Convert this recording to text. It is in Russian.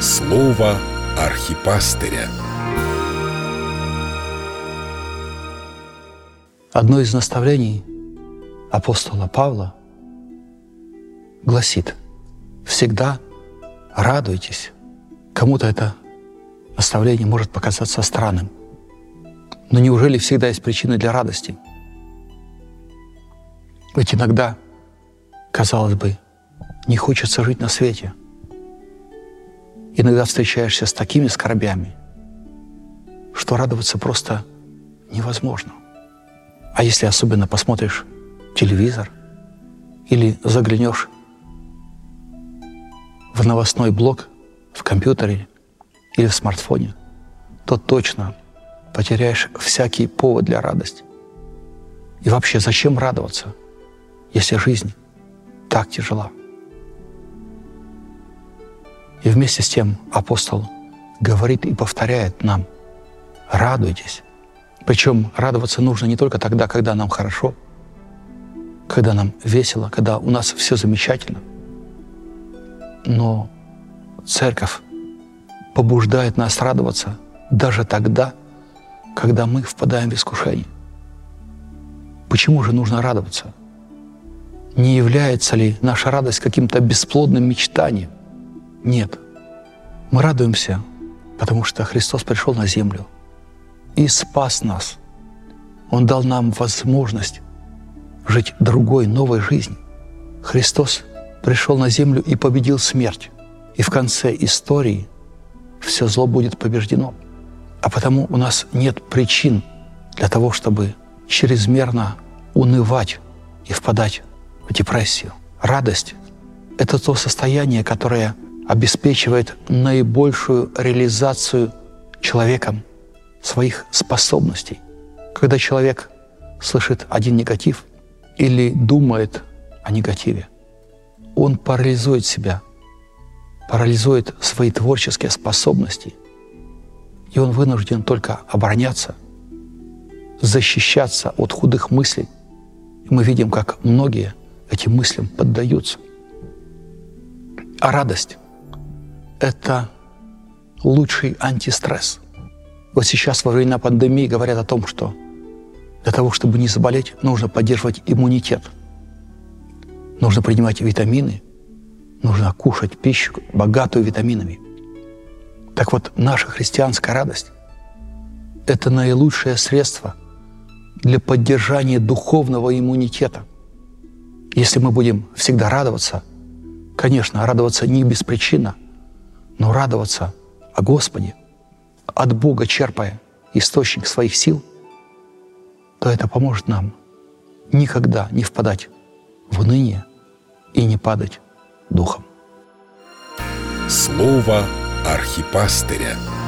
Слово архипастыря. Одно из наставлений апостола Павла гласит: всегда радуйтесь. Кому-то это наставление может показаться странным. Но неужели всегда есть причины для радости? Ведь иногда, казалось бы, не хочется жить на свете. Иногда встречаешься с такими скорбями, что радоваться просто невозможно. А если особенно посмотришь телевизор или заглянешь в новостной блок в компьютере или в смартфоне, то точно потеряешь всякий повод для радости. И вообще, зачем радоваться, если жизнь так тяжела? И вместе с тем апостол говорит и повторяет нам: радуйтесь. Причем радоваться нужно не только тогда, когда нам хорошо, когда нам весело, когда у нас все замечательно. Но Церковь побуждает нас радоваться даже тогда, когда мы впадаем в искушение. Почему же нужно радоваться? Не является ли наша радость каким-то бесплодным мечтанием? Нет. Мы радуемся, потому что Христос пришел на землю и спас нас. Он дал нам возможность жить другой, новой жизнью. Христос пришел на землю и победил смерть. И в конце истории все зло будет побеждено. А потому у нас нет причин для того, чтобы чрезмерно унывать и впадать в депрессию. Радость — это то состояние, которое обеспечивает наибольшую реализацию человеком своих способностей. Когда человек слышит один негатив или думает о негативе, он парализует себя, парализует свои творческие способности, и он вынужден только обороняться, защищаться от худых мыслей. И мы видим, как многие этим мыслям поддаются. А радость — это лучший антистресс. Вот сейчас во время пандемии говорят о том, что для того, чтобы не заболеть, нужно поддерживать иммунитет. Нужно принимать витамины, нужно кушать пищу, богатую витаминами. Так вот, наша христианская радость — это наилучшее средство для поддержания духовного иммунитета. Если мы будем всегда радоваться, конечно, радоваться не без причины, но радоваться о Господе, от Бога черпая источник своих сил, то это поможет нам никогда не впадать в уныние и не падать духом. Слово архипастыря.